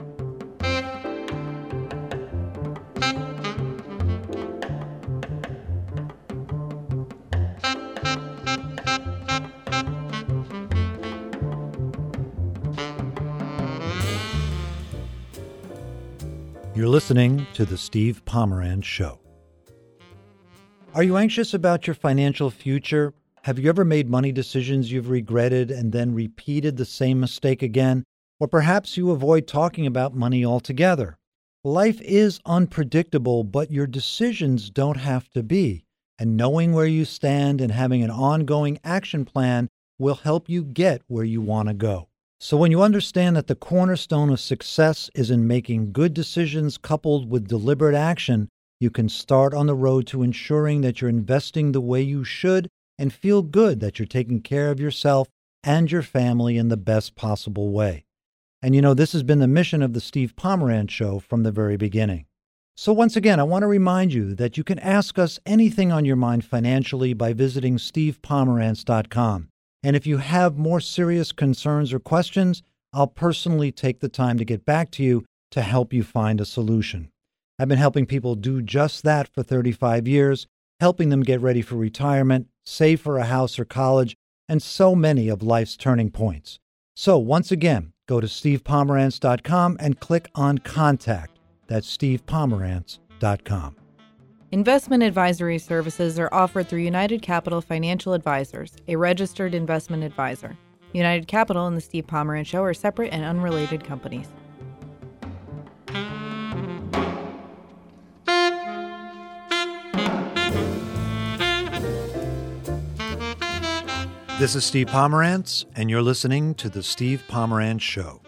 You're listening to The Steve Pomeranz Show. Are you anxious about your financial future? Have you ever made money decisions you've regretted and then repeated the same mistake again? Or perhaps you avoid talking about money altogether. Life is unpredictable, but your decisions don't have to be. And knowing where you stand and having an ongoing action plan will help you get where you want to go. So when you understand that the cornerstone of success is in making good decisions coupled with deliberate action, you can start on the road to ensuring that you're investing the way you should and feel good that you're taking care of yourself and your family in the best possible way. And you know, this has been the mission of the Steve Pomeranz Show from the very beginning. So once again, I want to remind you that you can ask us anything on your mind financially by visiting steve pomerantz dot com. And if you have more serious concerns or questions, I'll personally take the time to get back to you to help you find a solution. I've been helping people do just that for thirty-five years, helping them get ready for retirement, save for a house or college, and so many of life's turning points. So once again, go to steve pomerantz dot com and click on Contact. That's steve pomerantz dot com. Investment advisory services are offered through United Capital Financial Advisors, a registered investment advisor. United Capital and the Steve Pomerantz Show are separate and unrelated companies. This is Steve Pomerantz, and you're listening to The Steve Pomerantz Show.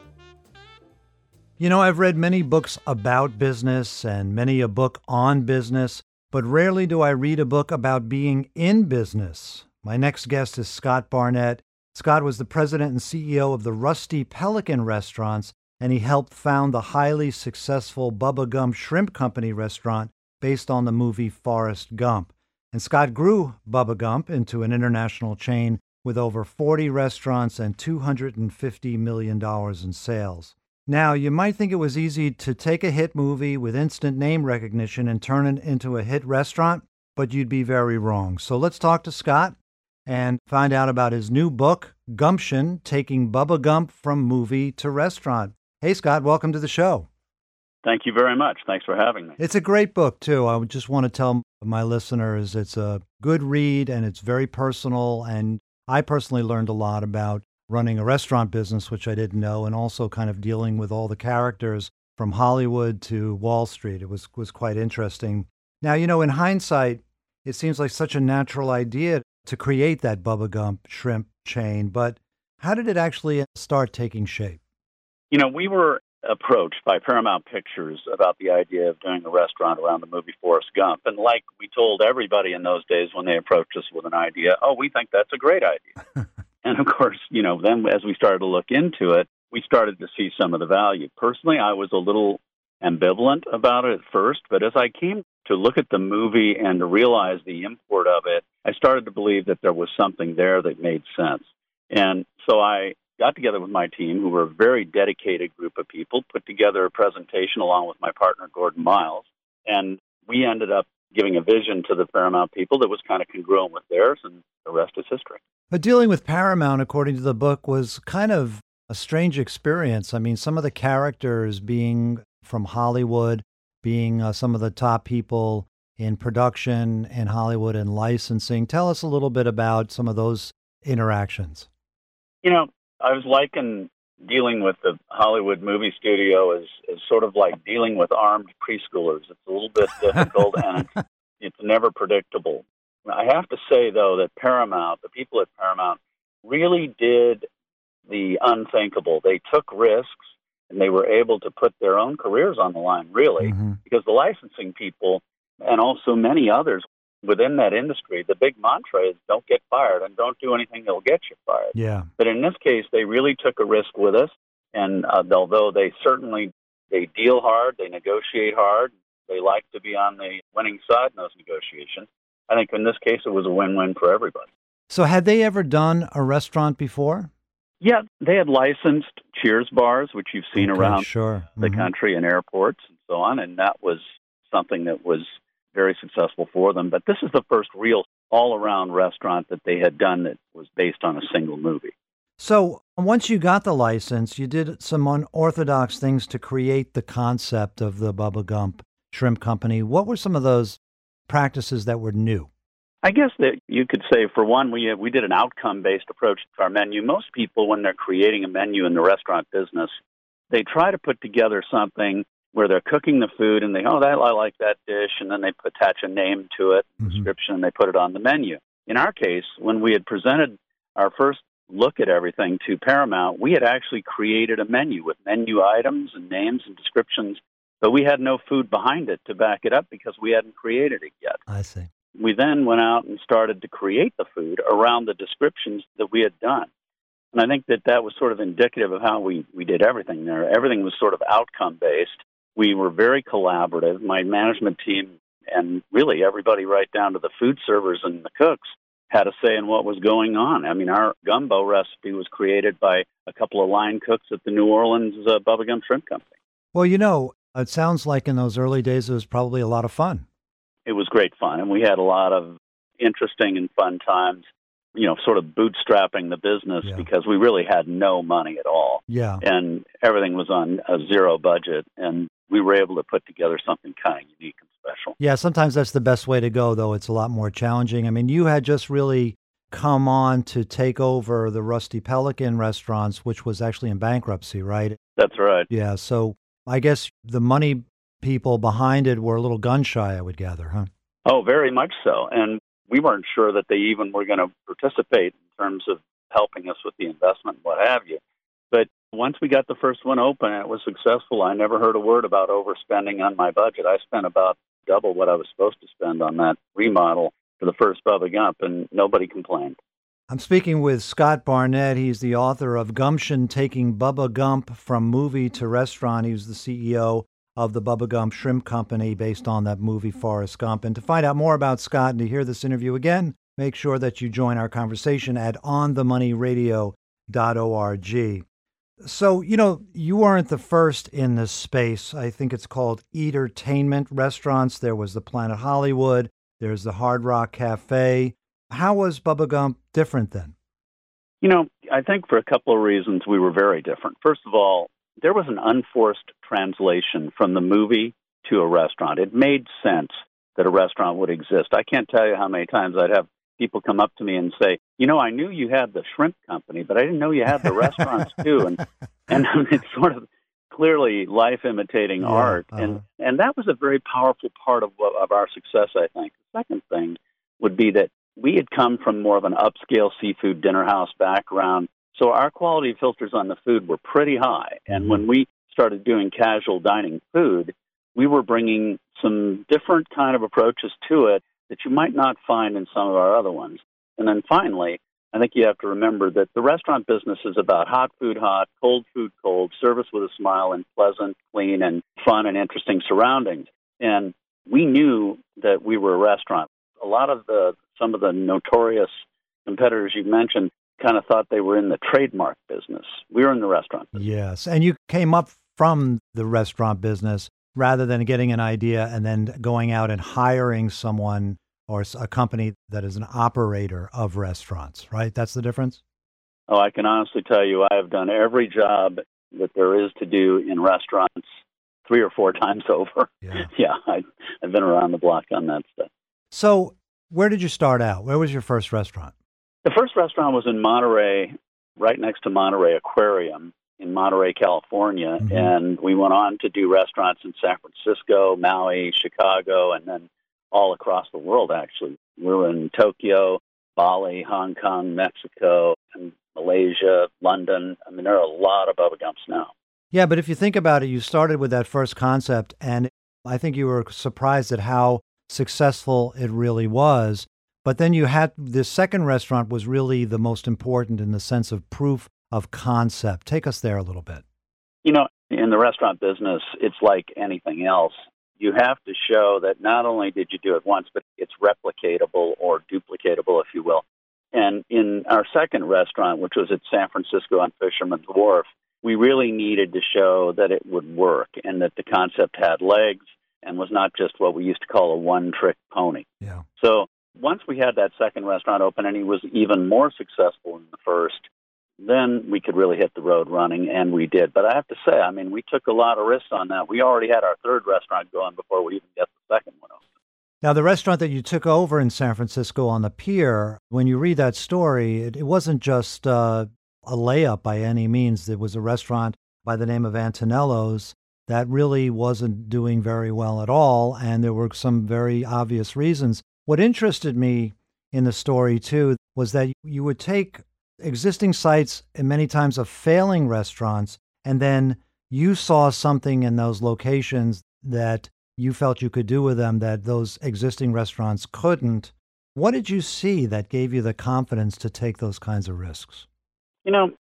You know, I've read many books about business and many a book on business, but rarely do I read a book about being in business. My next guest is Scott Barnett. Scott was the president and C E O of the Rusty Pelican restaurants, and he helped found the highly successful Bubba Gump Shrimp Company restaurant based on the movie Forrest Gump. And Scott grew Bubba Gump into an international chain with over forty restaurants and two hundred fifty million dollars in sales. Now, you might think it was easy to take a hit movie with instant name recognition and turn it into a hit restaurant, but you'd be very wrong. So let's talk to Scott and find out about his new book, Gumption, Taking Bubba Gump from Movie to Restaurant. Hey, Scott, welcome to the show. Thank you very much. Thanks for having me. It's a great book, too. I just want to tell my listeners it's a good read and it's very personal. And I personally learned a lot about running a restaurant business, which I didn't know, and also kind of dealing with all the characters from Hollywood to Wall Street. It was was quite interesting. Now, you know, in hindsight, it seems like such a natural idea to create that Bubba Gump shrimp chain, but how did it actually start taking shape? You know, we were approached by Paramount Pictures about the idea of doing a restaurant around the movie Forrest Gump. And like we told everybody in those days when they approached us with an idea, oh, we think that's a great idea. And of course, you know, then as we started to look into it, we started to see some of the value. Personally, I was a little ambivalent about it at first, but as I came to look at the movie and to realize the import of it, I started to believe that there was something there that made sense. And so I got together with my team, who were a very dedicated group of people, put together a presentation along with my partner, Gordon Miles, and we ended up giving a vision to the Paramount people that was kind of congruent with theirs, and the rest is history. But dealing with Paramount, according to the book, was kind of a strange experience. I mean, some of the characters being from Hollywood, being uh, some of the top people in production in Hollywood and licensing. Tell us a little bit about some of those interactions. You know, I was liking dealing with the Hollywood movie studio as, as sort of like dealing with armed preschoolers. It's a little bit difficult and it's, it's never predictable. I have to say, though, that Paramount, the people at Paramount, really did the unthinkable. They took risks, and they were able to put their own careers on the line, really, mm-hmm. because the licensing people and also many others within that industry, the big mantra is don't get fired and don't do anything that'll get you fired. Yeah. But in this case, they really took a risk with us, and uh, although they certainly they deal hard, they negotiate hard, they like to be on the winning side in those negotiations. I think in this case, it was a win-win for everybody. So had they ever done a restaurant before? Yeah, they had licensed Cheers bars, which you've seen okay, around sure. the mm-hmm. country and airports and so on, and that was something that was very successful for them. But this is the first real all-around restaurant that they had done that was based on a single movie. So once you got the license, you did some unorthodox things to create the concept of the Bubba Gump Shrimp Company. What were some of those practices that were new? I guess that you could say, for one, we we did an outcome-based approach to our menu. Most people, when they're creating a menu in the restaurant business, they try to put together something where they're cooking the food and they, oh, that, I like that dish, and then they attach a name to it, mm-hmm. description, and they put it on the menu. In our case, when we had presented our first look at everything to Paramount, we had actually created a menu with menu items and names and descriptions, but we had no food behind it to back it up because we hadn't created it yet. I see. We then went out and started to create the food around the descriptions that we had done. And I think that that was sort of indicative of how we, we did everything there. Everything was sort of outcome-based. We were very collaborative. My management team and really everybody right down to the food servers and the cooks had a say in what was going on. I mean, our gumbo recipe was created by a couple of line cooks at the New Orleans uh, Bubba Gump Shrimp Company. Well, you know, it sounds like in those early days it was probably a lot of fun. It was great fun, and we had a lot of interesting and fun times, you know, sort of bootstrapping the business Yeah. because we really had no money at all. Yeah. And everything was on a zero budget, and we were able to put together something kind of unique and special. Yeah, sometimes that's the best way to go, though. It's a lot more challenging. I mean, you had just really come on to take over the Rusty Pelican restaurants, which was actually in bankruptcy, right? That's right. Yeah, so I guess the money people behind it were a little gun shy, I would gather, huh? Oh, very much so. And we weren't sure that they even were going to participate in terms of helping us with the investment and what have you. But once we got the first one open and it was successful, I never heard a word about overspending on my budget. I spent about double what I was supposed to spend on that remodel for the first Bubba Gump, and nobody complained. I'm speaking with Scott Barnett. He's the author of Gumption, Taking Bubba Gump from Movie to Restaurant. He was the C E O of the Bubba Gump Shrimp Company based on that movie Forrest Gump. And to find out more about Scott and to hear this interview again, make sure that you join our conversation at on the money radio dot org. So, you know, you weren't the first in this space. I think it's called Eatertainment restaurants. There was the Planet Hollywood. There's the Hard Rock Cafe. How was Bubba Gump different then? You know, I think for a couple of reasons we were very different. First of all, there was an unforced translation from the movie to a restaurant. It made sense that a restaurant would exist. I can't tell you how many times I'd have people come up to me and say, you know, I knew you had the shrimp company, but I didn't know you had the restaurants too. And and it's sort of clearly life imitating Yeah, art. uh-huh. And and that was a very powerful part of what, of our success, I think. The second thing would be that we had come from more of an upscale seafood dinner house background. So our quality filters on the food were pretty high. And when we started doing casual dining food, we were bringing some different kind of approaches to it that you might not find in some of our other ones. And then finally, I think you have to remember that the restaurant business is about hot food hot, cold food cold, service with a smile, and pleasant, clean, and fun and interesting surroundings. And we knew that we were a restaurant. A lot of the some of the notorious competitors you mentioned kind of thought they were in the trademark business. We were in the restaurant business. Yes, and you came up from the restaurant business rather than getting an idea and then going out and hiring someone or a company that is an operator of restaurants, right? That's the difference? Oh, I can honestly tell you I have done every job that there is to do in restaurants three or four times over. Yeah. Yeah, I, I've been around the block on that stuff. So where did you start out? Where was your first restaurant? The first restaurant was in Monterey, right next to Monterey Aquarium in Monterey, California. Mm-hmm. And we went on to do restaurants in San Francisco, Maui, Chicago, and then all across the world, actually. We were in Tokyo, Bali, Hong Kong, Mexico, and Malaysia, London. I mean, there are a lot of Bubba Gumps now. Yeah, but if you think about it, you started with that first concept, and I think you were surprised at how successful it really was. But then you had this second restaurant was really the most important in the sense of proof of concept. Take us there a little bit. You know, in the restaurant business, it's like anything else. You have to show that not only did you do it once, but it's replicatable or duplicatable, if you will. And in our second restaurant, which was at San Francisco on Fisherman's Wharf, we really needed to show that it would work and that the concept had legs and was not just what we used to call a one-trick pony. Yeah. So once we had that second restaurant open and he was even more successful than the first, then we could really hit the road running, and we did. But I have to say, I mean, we took a lot of risks on that. We already had our third restaurant going before we even got the second one open. Now, the restaurant that you took over in San Francisco on the pier, when you read that story, it, it wasn't just uh, a layup by any means. It was a restaurant by the name of Antonello's that really wasn't doing very well at all, and there were some very obvious reasons. What interested me in the story, too, was that you would take existing sites and many times of failing restaurants, and then you saw something in those locations that you felt you could do with them that those existing restaurants couldn't. What did you see that gave you the confidence to take those kinds of risks? You know,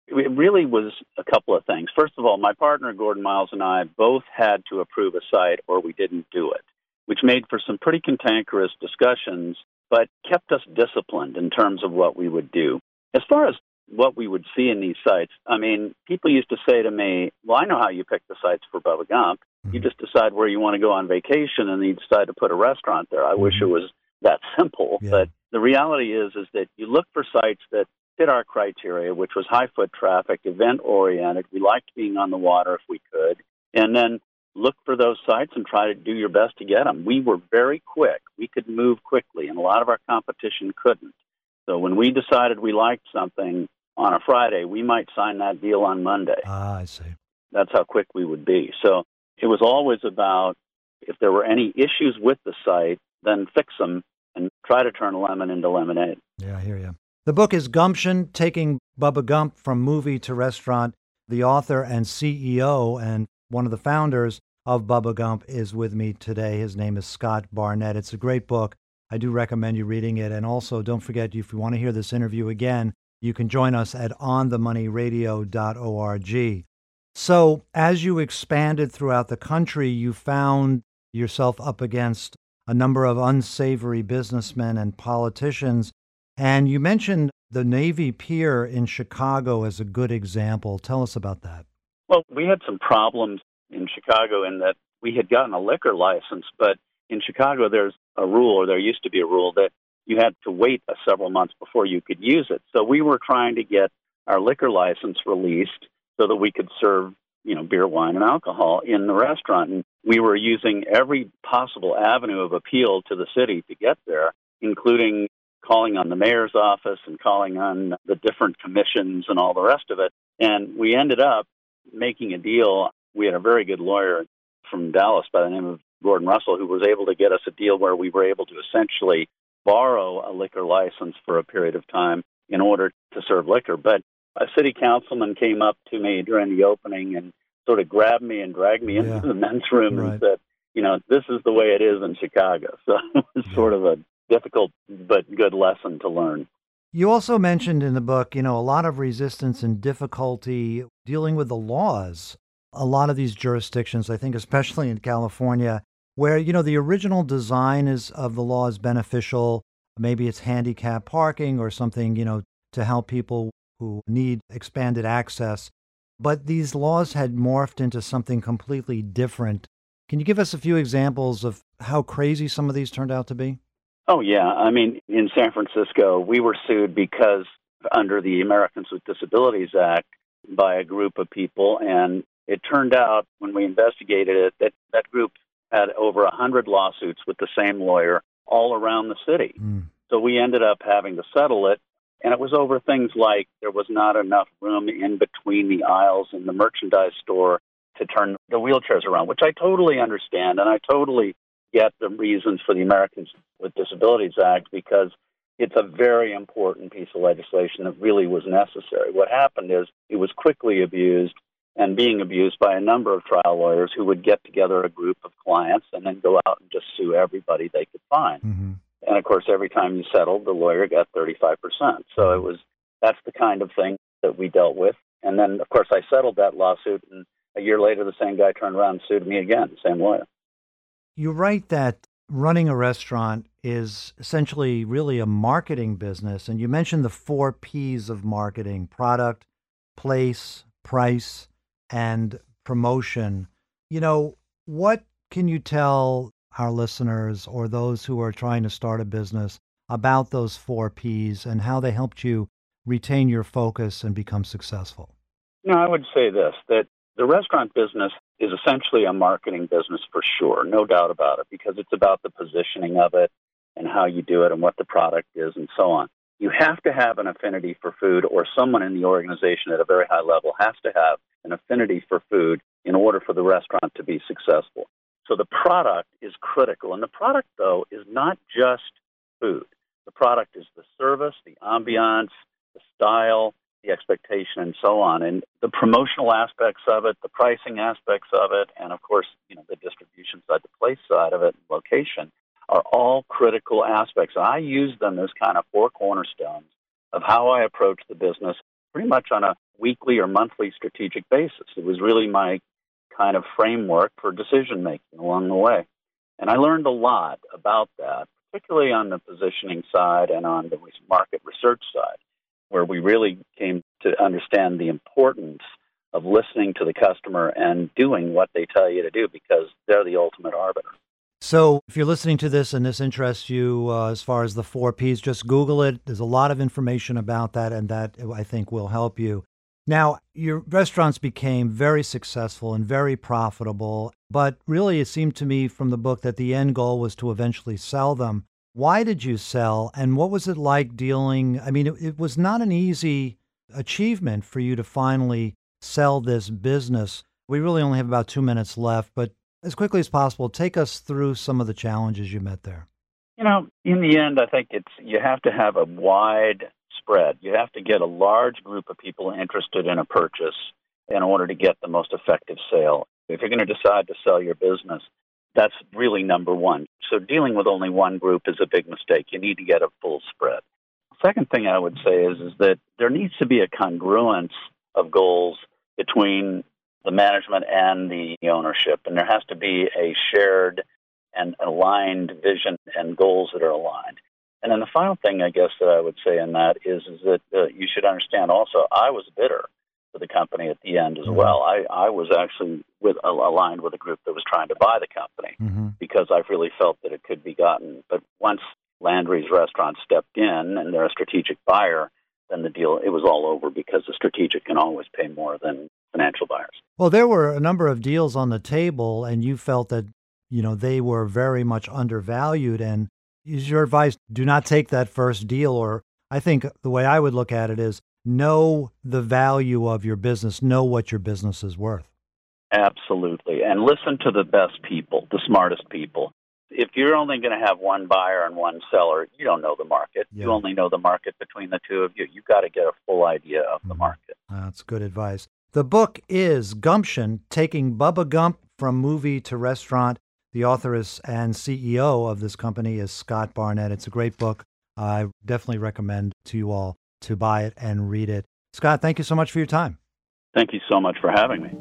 It really was a couple of things. First of all, my partner, Gordon Miles, and I both had to approve a site or we didn't do it, which made for some pretty cantankerous discussions, but kept us disciplined in terms of what we would do. As far as what we would see in these sites, I mean, people used to say to me, well, I know how you pick the sites for Bubba Gump. You just decide where you want to go on vacation, and you decide to put a restaurant there. I mm-hmm. wish it was that simple, yeah. But the reality is is that you look for sites that fit our criteria, which was high foot traffic, event-oriented. We liked being on the water if we could, and then look for those sites and try to do your best to get them. We were very quick. We could move quickly, and a lot of our competition couldn't. So when we decided we liked something on a Friday, we might sign that deal on Monday. Ah, I see. That's how quick we would be. So it was always about if there were any issues with the site, then fix them and try to turn lemon into lemonade. Yeah, I hear you. The book is Gumption, Taking Bubba Gump from Movie to Restaurant. The author and C E O and one of the founders of Bubba Gump is with me today. His name is Scott Barnett. It's a great book. I do recommend you reading it. And also, don't forget, if you want to hear this interview again, you can join us at on the money radio dot org. So as you expanded throughout the country, you found yourself up against a number of unsavory businessmen and politicians. And you mentioned the Navy Pier in Chicago as a good example. Tell us about that. Well, we had some problems in Chicago in that we had gotten a liquor license, but in Chicago there's a rule, or there used to be a rule, that you had to wait a several months before you could use it. So we were trying to get our liquor license released so that we could serve, you know, beer, wine, and alcohol in the restaurant. And we were using every possible avenue of appeal to the city to get there, including calling on the mayor's office and calling on the different commissions and all the rest of it. And we ended up making a deal. We had a very good lawyer from Dallas by the name of Gordon Russell, who was able to get us a deal where we were able to essentially borrow a liquor license for a period of time in order to serve liquor. But a city councilman came up to me during the opening and sort of grabbed me and dragged me into yeah. the men's room right. and said, you know, this is the way it is in Chicago. So it was yeah. sort of a difficult but good lesson to learn. You also mentioned in the book, you know, a lot of resistance and difficulty dealing with the laws. A lot of these jurisdictions, I think, especially in California, where, you know, the original design is of the law is beneficial. Maybe it's handicap parking or something, you know, to help people who need expanded access. But these laws had morphed into something completely different. Can you give us a few examples of how crazy some of these turned out to be? Oh, yeah. I mean, in San Francisco, we were sued because under the Americans with Disabilities Act by a group of people. And it turned out when we investigated it that that group had over one hundred lawsuits with the same lawyer all around the city. Mm. So we ended up having to settle it. And it was over things like there was not enough room in between the aisles in the merchandise store to turn the wheelchairs around, which I totally understand. And I totally get the reasons for the Americans with Disabilities Act because it's a very important piece of legislation that really was necessary. What happened is it was quickly abused and being abused by a number of trial lawyers who would get together a group of clients and then go out and just sue everybody they could find. Mm-hmm. And, of course, every time you settled, the lawyer got thirty-five percent. So it was that's the kind of thing that we dealt with. And then, of course, I settled that lawsuit, and a year later, the same guy turned around and sued me again, the same lawyer. You write that running a restaurant is essentially really a marketing business. And you mentioned the four P's of marketing: product, place, price, and promotion. You know, what can you tell our listeners or those who are trying to start a business about those four P's and how they helped you retain your focus and become successful? No, I would say this, that the restaurant business is essentially a marketing business for sure, no doubt about it, because it's about the positioning of it and how you do it and what the product is and so on. You have to have an affinity for food, or someone in the organization at a very high level has to have an affinity for food in order for the restaurant to be successful. So the product is critical. And the product, though, is not just food. The product is the service, the ambiance, the style, the expectation, and so on. And the promotional aspects of it, the pricing aspects of it, and, of course, you know, the distribution side, the place side of it, location, are all critical aspects. I use them as kind of four cornerstones of how I approach the business pretty much on a weekly or monthly strategic basis. It was really my kind of framework for decision-making along the way. And I learned a lot about that, particularly on the positioning side and on the market research side, where we really came to understand the importance of listening to the customer and doing what they tell you to do, because they're the ultimate arbiter. So if you're listening to this and this interests you uh, as far as the four Ps, just Google it. There's a lot of information about that, and that I think will help you. Now, your restaurants became very successful and very profitable, but really it seemed to me from the book that the end goal was to eventually sell them. Why did you sell, and what was it like dealing? I mean, it, it was not an easy achievement for you to finally sell this business. We really only have about two minutes left, but as quickly as possible, take us through some of the challenges you met there. You know, in the end, I think it's you have to have a wide spread. You have to get a large group of people interested in a purchase in order to get the most effective sale. If you're going to decide to sell your business, that's really number one. So dealing with only one group is a big mistake. You need to get a full spread. Second thing I would say is, is that there needs to be a congruence of goals between the management and the ownership, and there has to be a shared and aligned vision and goals that are aligned. And then the final thing, I guess, that I would say in that is, is that uh, you should understand also, I was bitter for the company at the end as mm-hmm. well. I, I was actually with uh, aligned with a group that was trying to buy the company mm-hmm. because I really felt that it could be gotten. But once Landry's Restaurant stepped in and they're a strategic buyer, then the deal, it was all over, because the strategic can always pay more than financial buyers. Well, there were a number of deals on the table, and you felt that, you know, they were very much undervalued. And is your advice, do not take that first deal? Or I think the way I would look at it is know the value of your business, know what your business is worth. Absolutely. And listen to the best people, the smartest people. If you're only going to have one buyer and one seller, you don't know the market. Yeah. You only know the market between the two of you. You've got to get a full idea of the market. That's good advice. The book is Gumption, Taking Bubba Gump from Movie to Restaurant. The author is and C E O of this company is Scott Barnett. It's a great book. I definitely recommend to you all to buy it and read it. Scott, thank you so much for your time. Thank you so much for having me.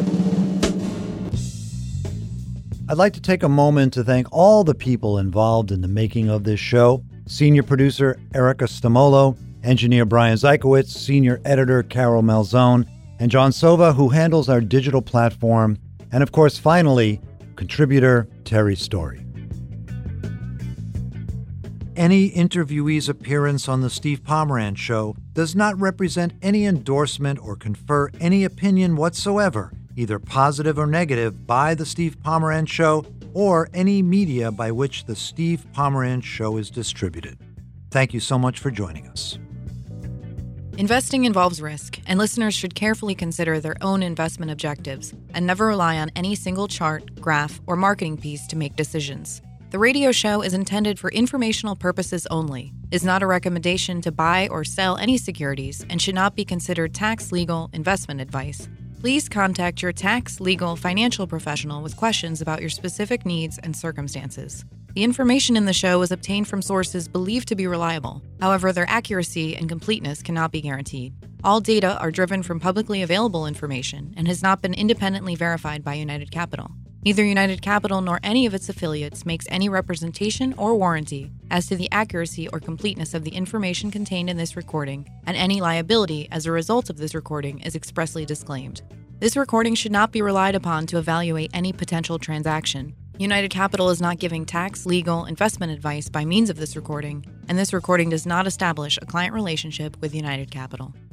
I'd like to take a moment to thank all the people involved in the making of this show. Senior producer Erica Stamolo, engineer Brian Zykowitz, senior editor Carol Malzone, and John Sova, who handles our digital platform, and of course, finally, contributor Terry Story. Any interviewee's appearance on the Steve Pomerantz Show does not represent any endorsement or confer any opinion whatsoever, either positive or negative, by the Steve Pomerantz Show or any media by which the Steve Pomerantz Show is distributed. Thank you so much for joining us. Investing involves risk, and listeners should carefully consider their own investment objectives and never rely on any single chart, graph, or marketing piece to make decisions. The radio show is intended for informational purposes only, is not a recommendation to buy or sell any securities, and should not be considered tax, legal, investment advice. Please contact your tax, legal, financial professional with questions about your specific needs and circumstances. The information in the show is obtained from sources believed to be reliable. However, their accuracy and completeness cannot be guaranteed. All data are driven from publicly available information and has not been independently verified by United Capital. Neither United Capital nor any of its affiliates makes any representation or warranty as to the accuracy or completeness of the information contained in this recording, and any liability as a result of this recording is expressly disclaimed. This recording should not be relied upon to evaluate any potential transaction. United Capital is not giving tax, legal, investment advice by means of this recording, and this recording does not establish a client relationship with United Capital.